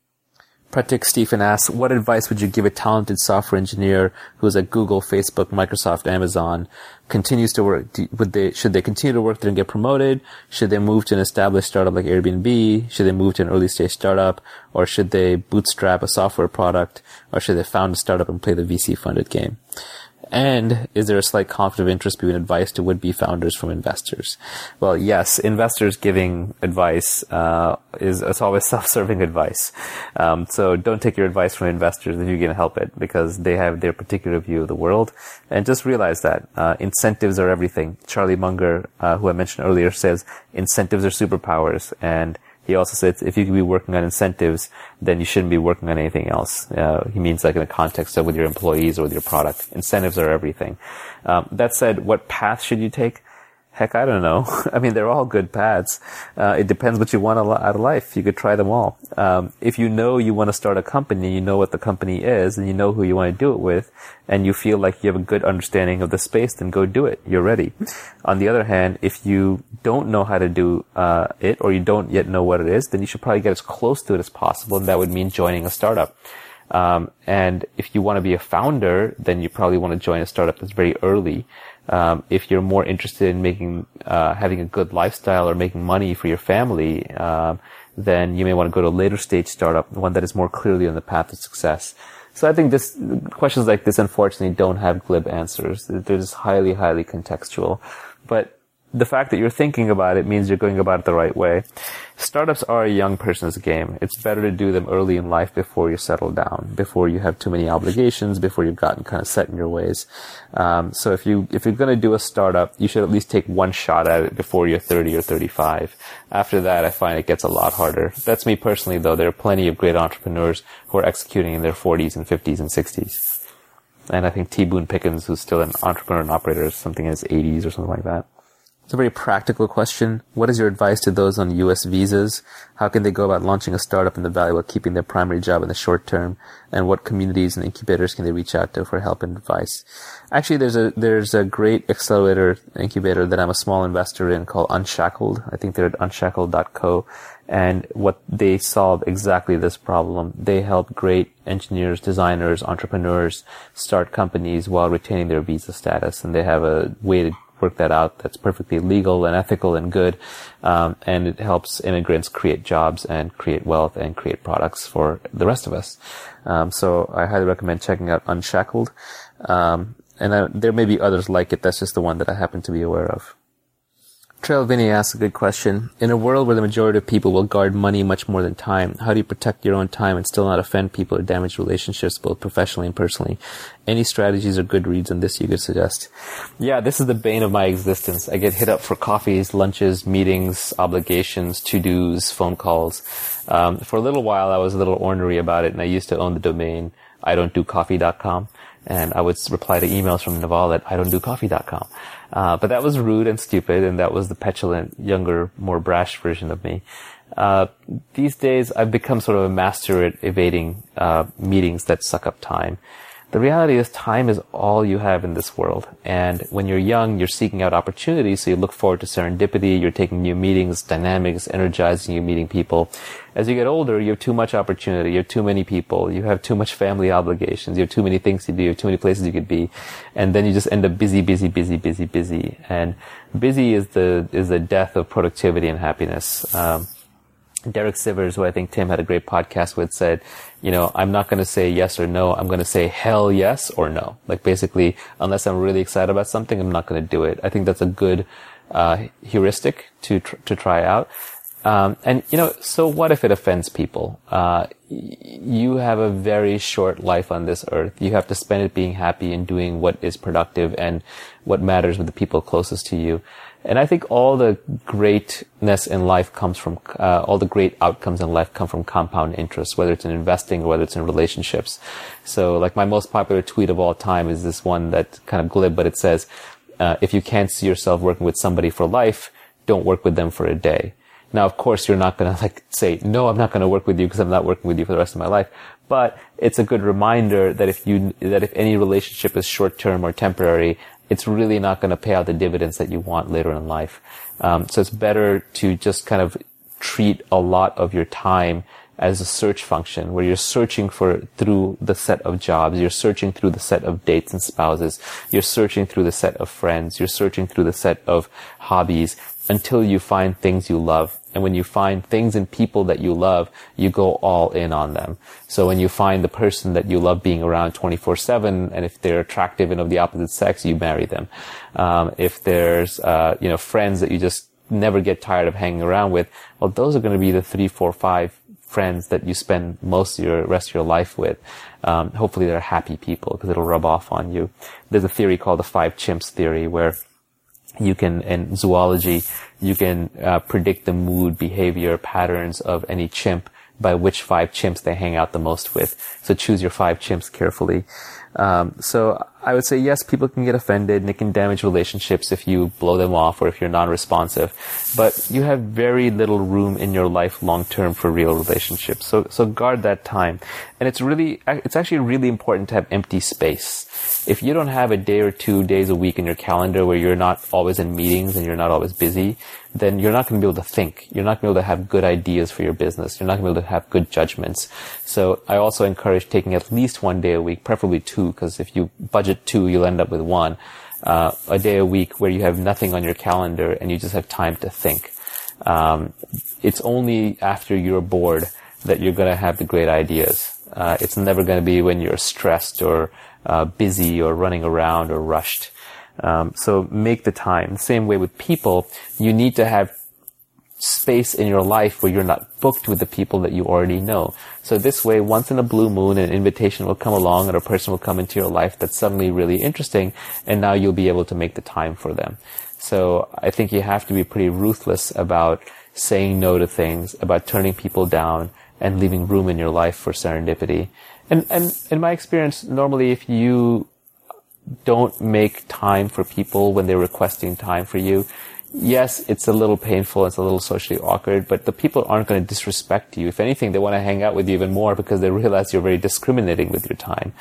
Speaker 9: Pratik Stephen asks, what advice would you give a talented software engineer who is at Google, Facebook, Microsoft, Amazon, continues to work? Should they continue to work there and get promoted? Should they move to an established startup like Airbnb? Should they move to an early stage startup? Or should they bootstrap a software product? Or should they found a startup and play the VC funded game? And is there a slight conflict of interest between advice to would-be founders from investors? Well, yes, investors giving advice it's always self-serving advice. So don't take your advice from investors if you can help it, because they have their particular view of the world. And just realize that incentives are everything. Charlie Munger, who I mentioned earlier, says incentives are superpowers, and he also says if you can be working on incentives, then you shouldn't be working on anything else. He means like in the context of with your employees or with your product. Incentives are everything. That said, what path should you take? Heck, I don't know. I mean, they're all good paths. It depends what you want out of life. You could try them all. If you know you want to start a company, you know what the company is, and you know who you want to do it with, and you feel like you have a good understanding of the space, then go do it. You're ready. On the other hand, if you don't know how to do it, or you don't yet know what it is, then you should probably get as close to it as possible, and that would mean joining a startup. And if you want to be a founder, then you probably want to join a startup that's very early. If you're more interested in making, having a good lifestyle or making money for your family, then you may want to go to a later stage startup, one that is more clearly on the path of success. So I think questions like this, unfortunately, don't have glib answers. They're just highly, highly contextual. But the fact that you're thinking about it means you're going about it the right way. Startups are a young person's game. It's better to do them early in life before you settle down, before you have too many obligations, before you've gotten kind of set in your ways. So if you're going to do a startup, you should at least take one shot at it before you're 30 or 35. After that, I find it gets a lot harder. That's me personally, though. There are plenty of great entrepreneurs who are executing in their 40s and 50s and 60s. And I think T. Boone Pickens, who's still an entrepreneur and operator, is something in his 80s or something like that. It's a very practical question. What is your advice to those on U.S. visas? How can they go about launching a startup in the Valley while keeping their primary job in the short term? And what communities and incubators can they reach out to for help and advice? Actually, there's a great accelerator incubator that I'm a small investor in called Unshackled. I think they're at unshackled.co. And what they solve exactly this problem. They help great engineers, designers, entrepreneurs start companies while retaining their visa status. And they have a way to work that out that's perfectly legal and ethical and good, and it helps immigrants create jobs and create wealth and create products for the rest of us. So I highly recommend checking out Unshackled, and there may be others like it. That's just the one that I happen to be aware of. Trail Vinny asks a good question. In a world where the majority of people will guard money much more than time, how do you protect your own time and still not offend people or damage relationships both professionally and personally? Any strategies or good reads on this you could suggest? Yeah, this is the bane of my existence. I get hit up for coffees, lunches, meetings, obligations, to-dos, phone calls. For a little while, I was a little ornery about it, and I used to own the domain idon'tdocoffee.com. And I would reply to emails from Naval at idon'tdocoffee.com. But that was rude and stupid, and that was the petulant, younger, more brash version of me. These days, I've become sort of a master at evading meetings that suck up time. The reality is time is all you have in this world. And when you're young, you're seeking out opportunities, so you look forward to serendipity, you're taking new meetings, dynamics, energizing you, meeting people. As you get older, you have too much opportunity, you have too many people, you have too much family obligations, you have too many things to do, you have too many places you could be. And then you just end up busy. And busy is the death of productivity and happiness. Derek Sivers, who I think Tim had a great podcast with, said, I'm not going to say yes or no. I'm going to say hell yes or no. Like basically, unless I'm really excited about something, I'm not going to do it. I think that's a good heuristic to try out. And so what if it offends people? You have a very short life on this earth. You have to spend it being happy and doing what is productive and what matters with the people closest to you. And I think all the greatness in life comes from, all the great outcomes in life come from compound interest, whether it's in investing or whether it's in relationships. So like my most popular tweet of all time is this one that's kind of glib, but it says, if you can't see yourself working with somebody for life, don't work with them for a day. Now, of course, you're not going to say, no, I'm not going to work with you because I'm not working with you for the rest of my life. But it's a good reminder that if any relationship is short-term or temporary, it's really not going to pay out the dividends that you want later in life. So it's better to just kind of treat a lot of your time as a search function where you're searching through the set of jobs, you're searching through the set of dates and spouses, you're searching through the set of friends, you're searching through the set of hobbies until you find things you love. And when you find things and people that you love, you go all in on them. So when you find the person that you love being around 24/7, and if they're attractive and of the opposite sex, you marry them. If there's, friends that you just never get tired of hanging around with, well, those are going to be the 3, 4, 5 friends that you spend most of the rest of your life with. Hopefully they're happy people because it'll rub off on you. There's a theory called the 5 chimps theory where in zoology, you can predict the mood, behavior, patterns of any chimp by which 5 chimps they hang out the most with. So choose your 5 chimps carefully. So I would say, yes, people can get offended and it can damage relationships if you blow them off or if you're non-responsive. But you have very little room in your life long-term for real relationships. So guard that time. And it's actually really important to have empty space. If you don't have a day or 2 days a week in your calendar where you're not always in meetings and you're not always busy, then you're not going to be able to think. You're not going to be able to have good ideas for your business. You're not going to be able to have good judgments. So I also encourage taking at least 1 day a week, preferably 2, because if you budget 2, you'll end up with 1. A day a week where you have nothing on your calendar and you just have time to think. It's only after you're bored that you're going to have the great ideas. It's never going to be when you're stressed or busy or running around or rushed. So make the time. Same way with people, you need to have space in your life where you're not booked with the people that you already know. So this way, once in a blue moon, an invitation will come along and a person will come into your life that's suddenly really interesting, and now you'll be able to make the time for them. So I think you have to be pretty ruthless about saying no to things, about turning people down, and leaving room in your life for serendipity. And in my experience, normally if you don't make time for people when they're requesting time for you, yes, it's a little painful, it's a little socially awkward, but the people aren't going to disrespect you. If anything, they want to hang out with you even more because they realize you're very discriminating with your time.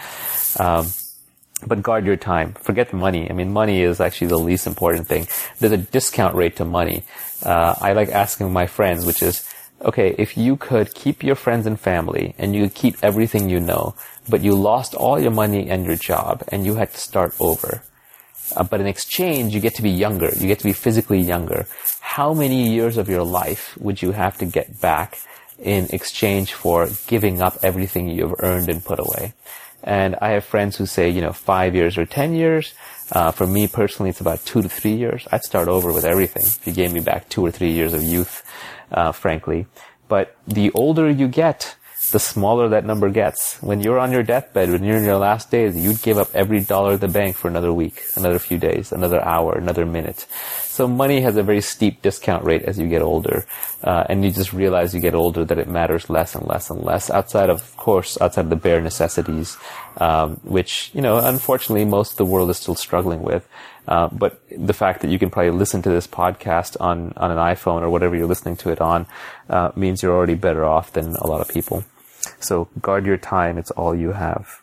Speaker 9: But guard your time. Forget the money. I mean, money is actually the least important thing. There's a discount rate to money. I like asking my friends, which is, okay, if you could keep your friends and family and you could keep everything you know, but you lost all your money and your job and you had to start over. But in exchange, you get to be younger. You get to be physically younger. How many years of your life would you have to get back in exchange for giving up everything you've earned and put away? And I have friends who say, 5 years or 10 years. For me personally, it's about 2 to 3 years. I'd start over with everything if you gave me back 2 or 3 years of youth, frankly. But the older you get, the smaller that number gets. When you're on your deathbed, when you're in your last days, you'd give up every dollar at the bank for another week, another few days, another hour, another minute. So money has a very steep discount rate as you get older. And you just realize you get older that it matters less and less and less outside of the bare necessities, which, unfortunately most of the world is still struggling with. But the fact that you can probably listen to this podcast on an iPhone or whatever you're listening to it on, means you're already better off than a lot of people. So guard your time. It's all you have.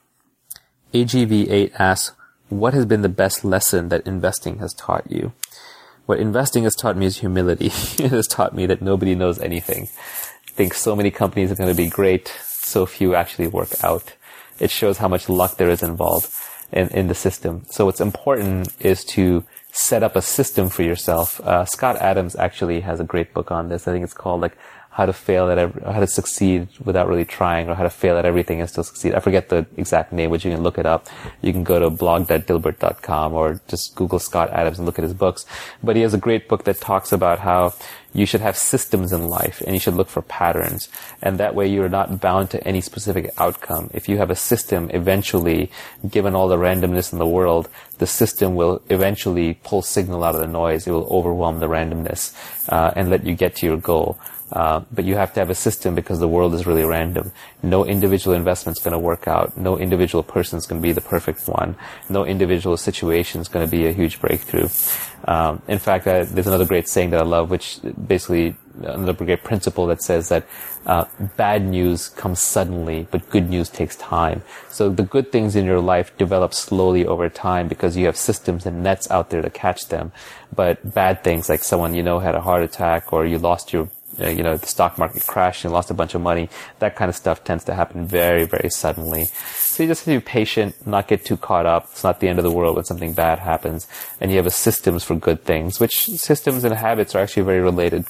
Speaker 9: AGV8 asks, what has been the best lesson that investing has taught you? What investing has taught me is humility. It has taught me that nobody knows anything. I think so many companies are going to be great. So few actually work out. It shows how much luck there is involved in the system. So what's important is to set up a system for yourself. Scott Adams actually has a great book on this. I think it's called how to succeed without really trying, or how to fail at everything and still succeed. I forget the exact name, but you can look it up. You can go to blog.dilbert.com or just Google Scott Adams and look at his books. But he has a great book that talks about how you should have systems in life and you should look for patterns. And that way you're not bound to any specific outcome. If you have a system, eventually, given all the randomness in the world, the system will eventually pull signal out of the noise. It will overwhelm the randomness, and let you get to your goal. But you have to have a system because the world is really random. No individual investment's going to work out. No individual person's going to be the perfect one. No individual situation is going to be a huge breakthrough. In fact, there's another great saying that I love, which basically another great principle that says that bad news comes suddenly, but good news takes time. So the good things in your life develop slowly over time because you have systems and nets out there to catch them. But bad things, like someone had a heart attack, or you lost your the stock market crashed and lost a bunch of money, that kind of stuff tends to happen very, very suddenly. So you just have to be patient, not get too caught up. It's not the end of the world when something bad happens. And you have a systems for good things, which systems and habits are actually very related.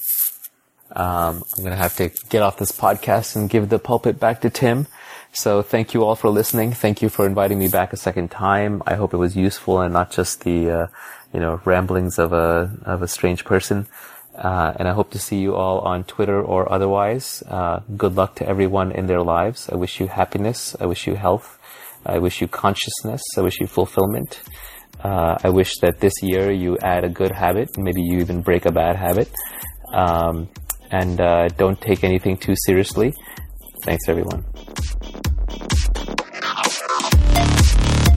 Speaker 9: I'm going to have to get off this podcast and give the pulpit back to Tim. So thank you all for listening. Thank you for inviting me back a second time. I hope it was useful and not just the, ramblings of a strange person. And I hope to see you all on Twitter or otherwise. Good luck to everyone in their lives. I wish you happiness. I wish you health. I wish you consciousness. I wish you fulfillment. I wish that this year you add a good habit. Maybe you even break a bad habit. And don't take anything too seriously. Thanks, everyone.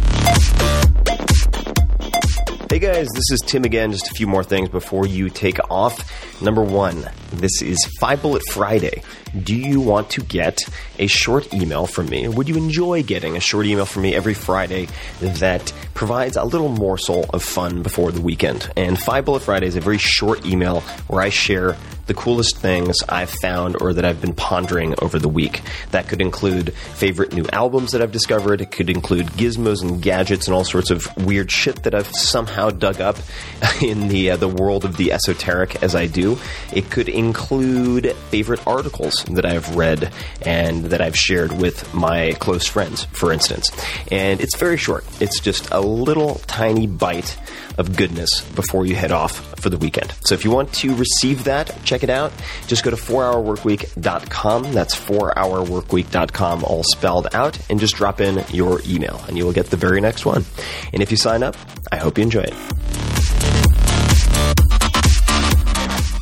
Speaker 7: Hey guys, this is Tim again. Just a few more things before you take off. Number one, this is 5 Bullet Friday. Do you want to get a short email from me? Or would you enjoy getting a short email from me every Friday that provides a little morsel of fun before the weekend? And 5 Bullet Friday is a very short email where I share the coolest things I've found or that I've been pondering over the week. That could include favorite new albums that I've discovered. It could include gizmos and gadgets and all sorts of weird shit that I've somehow dug up in the world of the esoteric as I do. It could include favorite articles that I've read and that I've shared with my close friends, for instance. And it's very short. It's just a little tiny bite of goodness before you head off for the weekend. So if you want to receive that, check it out. Just go to 4hourworkweek.com. That's 4hourworkweek.com, all spelled out, and just drop in your email, and you will get the very next one. And if you sign up, I hope you enjoy it.